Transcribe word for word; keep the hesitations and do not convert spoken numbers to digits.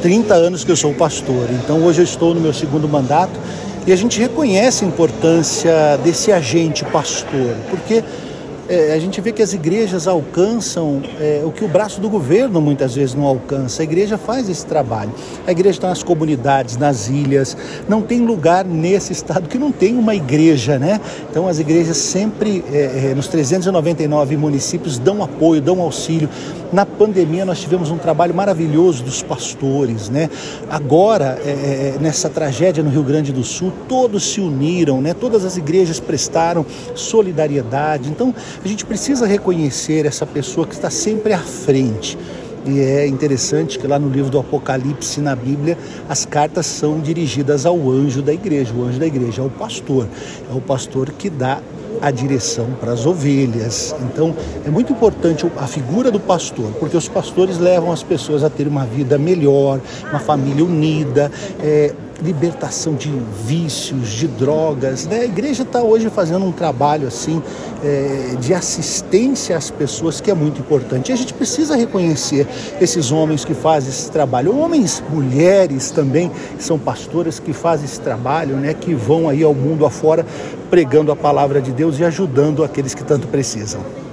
trinta anos que eu sou pastor, então hoje eu estou no meu segundo mandato e a gente reconhece a importância desse agente pastor, porque É, a gente vê que as igrejas alcançam é, o que o braço do governo muitas vezes não alcança. A igreja faz esse trabalho. A igreja está nas comunidades, nas ilhas. Não tem lugar nesse estado que não tem uma igreja, né? Então as igrejas sempre, é, é, nos trezentos e noventa e nove municípios, dão apoio, dão auxílio. Na pandemia nós tivemos um trabalho maravilhoso dos pastores, né? Agora, é, nessa tragédia no Rio Grande do Sul, todos se uniram, né? Todas as igrejas prestaram solidariedade. Então, a gente precisa reconhecer essa pessoa que está sempre à frente. E é interessante que lá no livro do Apocalipse, na Bíblia, as cartas são dirigidas ao anjo da igreja. O anjo da igreja é o pastor. É o pastor que dá a direção para as ovelhas. Então, é muito importante a figura do pastor, porque os pastores levam as pessoas a ter uma vida melhor, uma família unida, é, libertação de vícios, de drogas, né? A igreja está hoje fazendo um trabalho assim é, de assistência às pessoas que é muito importante. E a gente precisa reconhecer esses homens que fazem esse trabalho, homens, mulheres também, são pastoras que fazem esse trabalho, né? Que vão aí ao mundo afora pregando a palavra de Deus e ajudando aqueles que tanto precisam.